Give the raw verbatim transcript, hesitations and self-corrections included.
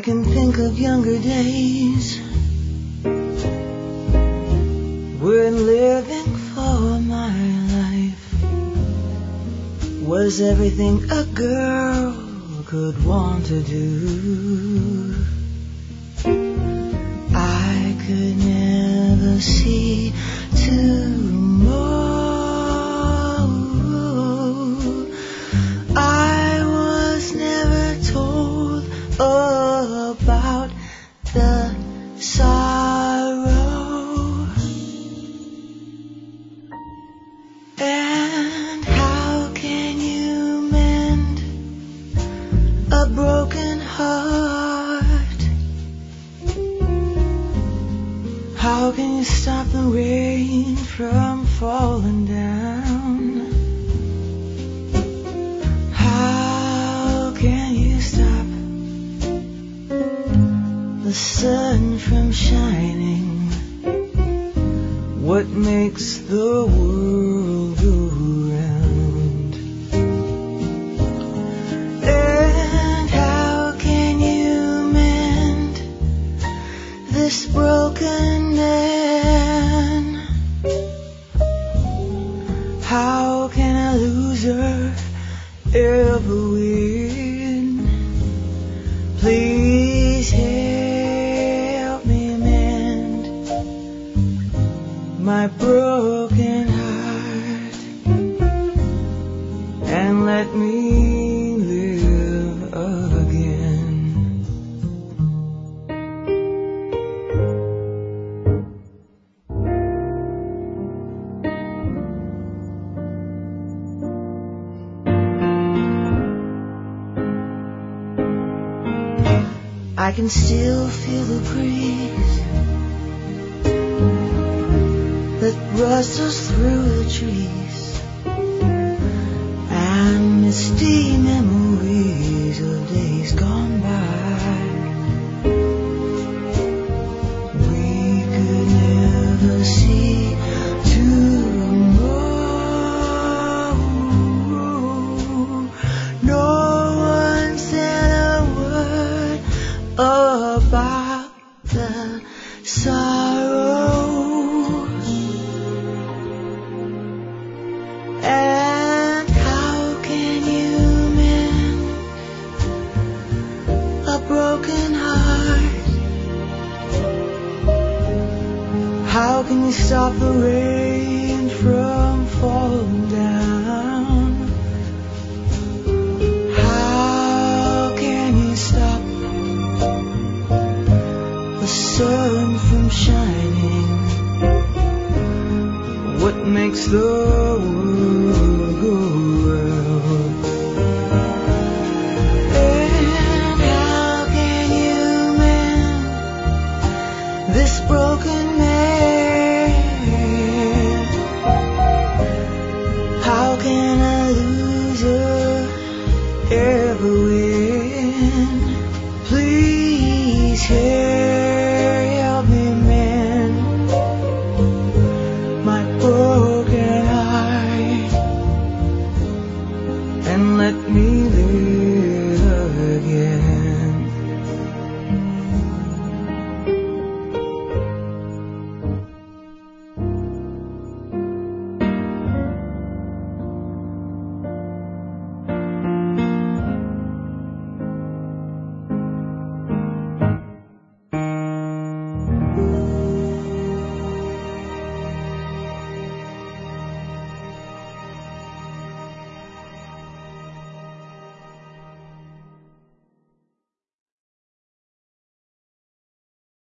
can think of younger days when living for my life was everything a girl could want to do. I could never see tomorrow. I was never told about the sorrow. And how can you mend a broken heart? How can you stop the rain from falling down? How can you stop the sun from shining? What makes the world go round? And how can you mend this broken man? How can a loser ever win? Please help me mend my broken heart and let me live again. I can still feel the breeze that rustles through the trees, and misty memories of days gone by. We could never see tomorrow. No one said a word about the sorrow. And how can you mend a broken heart? How can you stop the rain from falling down? How can you stop the sun from shining? What makes the world go round? And how can you mend this broken